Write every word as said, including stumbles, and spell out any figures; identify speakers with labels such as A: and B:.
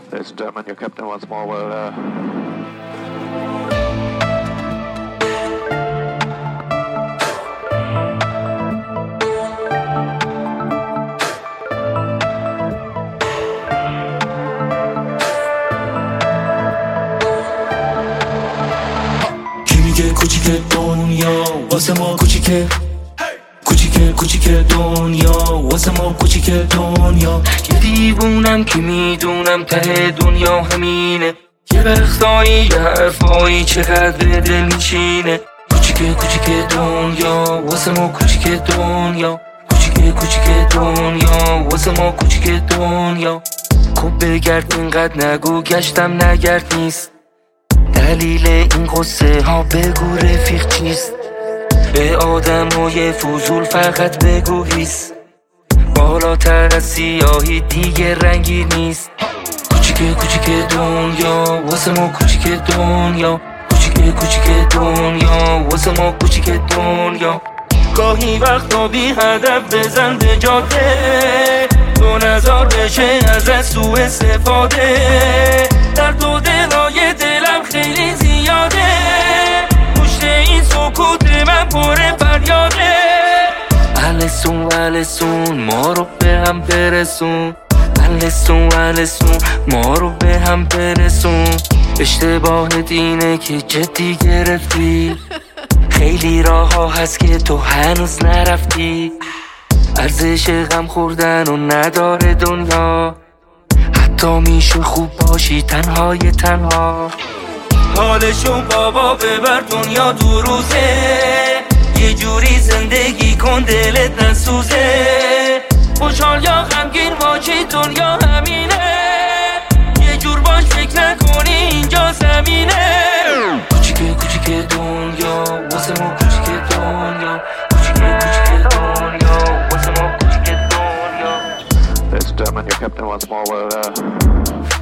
A: Ladies and gentlemen, your captain once more will uh...
B: کی میگه کوچیک دنیا واسه ما کوچیکه، کوچیکه کوچیکه دنیا واسه ما کوچیکه دنیا. یه دیوونم که میدونم ته دنیا همینه، یه وقتایی یه حرفایی چقدر دل میشینه. کوچیکه کوچیکه دنیا واسه ما کوچیکه دنیا، کوچیکه کوچیکه دنیا واسه ما کوچیکه دنیا. خب بگرد اینقدر نگو گشتم نگرد نیست، دلیل این قصه ها بگو رفیق چیست. به آدمای فضول فقط بگو هیست، بالاتر از سیاهی دیگه رنگی نیست. کوچیکه کوچیکه دنیا واسه ما کوچیکه دنیا، کوچیکه کوچیکه دنیا واسه ما کوچیکه دنیا. گاهی وقتا بی هدف بزن به جاده، تو نظر بشه ازت سوء استفاده. درد و دلای دلم خیلی زیاده، پشت این سکوت من پر فریاده. السون السون ما رو به هم برسون، السون السون ما رو به هم برسون. اشتباهت اینه که جدی گرفتی، خیلی راه ها هست که تو هنوز نرفتی. ارزش غم خوردن و نداره دنیا، حتی میشه خوب باشی تنهای تنها. حالشو بابا ببر دنیا دو روزه، یه جوری زندگی کن دلت نسوزه. خوشحال یا غمگین باشی دنیا همینه، یه جور باش فکر نکنی اینجا زمینه. کوچیکه کوچیکه دنیا واسه ما کوچیکه دنیا، کوچیکه کوچیکه دنیا واسه ما کوچیکه دنیا.
A: Ladies and gentlemen, your captain once more will uh...